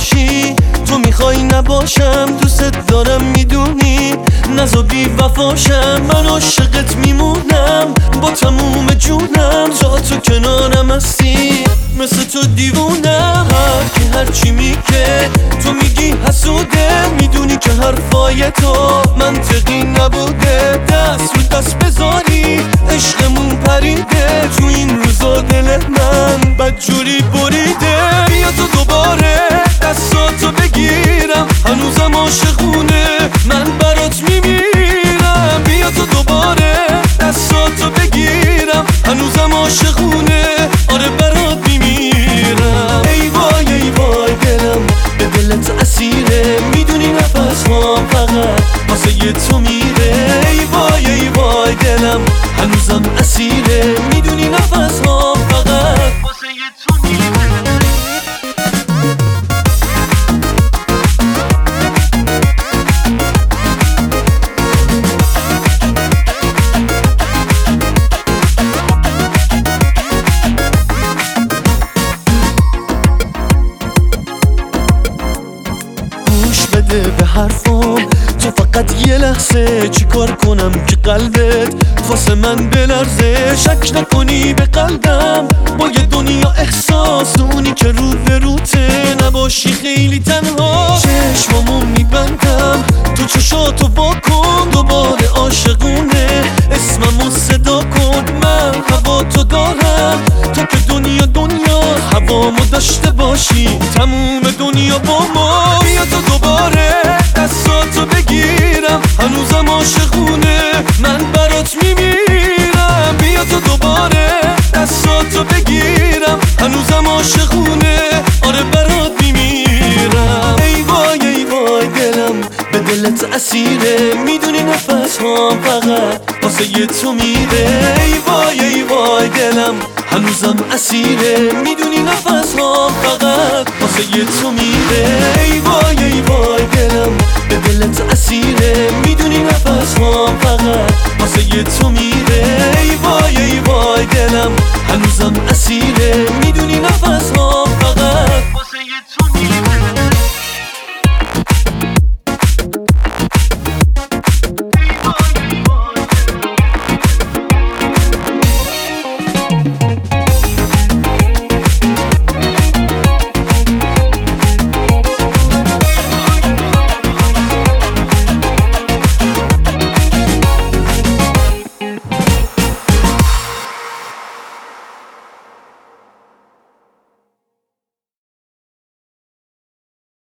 باشی، تو میخوای نباشم، دوست دارم میدونی، نزا بی وفاشم، من عاشقت میمونم با تموم جونم، جا تو کنارم هستی مثل تو دیوونم. هر کی هرچی میگه تو میگی حسوده، میدونی که حرفای تو منطقی نبوده، دست رو دست بذاری عشقمون پریده، تو این روزا دل من بدجوری بریده. بیا تو دوباره دستاتو بگیرم، هنوزم عاشقونه من برات میمیرم. بیا تو دوباره دستاتو بگیرم، هنوزم عاشقونه آره برات میمیرم. ای وای ای وای دلم به دلت اسیره، میدونی نفس هم فقط واسه یه تو میره. ای وای ای وای دلم هنوزم اسیره، میدونی نفس هم فقط واسه یه تو میره. بده به حرفم تو فقط یه لحظه، چی کار کنم که قلبت واسه من بلرزه. شک نکنی به قلبم با یه دنیا احساس، اونی که رو به روته نباشی خیلی تنها. چشمامو میبندم تو چشاتو واکن، دوباره عاشقونه اسممو صدا کن. من هوا تو دارم تو که دنیا هوامو داشته باشی تموم دنیا با ما. بیا تو دوباره دستاتو بگیرم، هنوزم عاشقونه من برات میمیرم. بیا تو دوباره دستاتو بگیرم، هنوزم عاشقونه آره برات میمیرم. ای وای دلم به دلت اسیره، میدونی نفس هم فقط واسه یه تو میره. ای وای دلم هنوزم اسیره، میدونی نفس هم فقط واسه یه تو میره. ای وای دلم به دلت اسیره، میدونی نفس هم فقط واسه یه تو میره. ای وای دلم هنوزم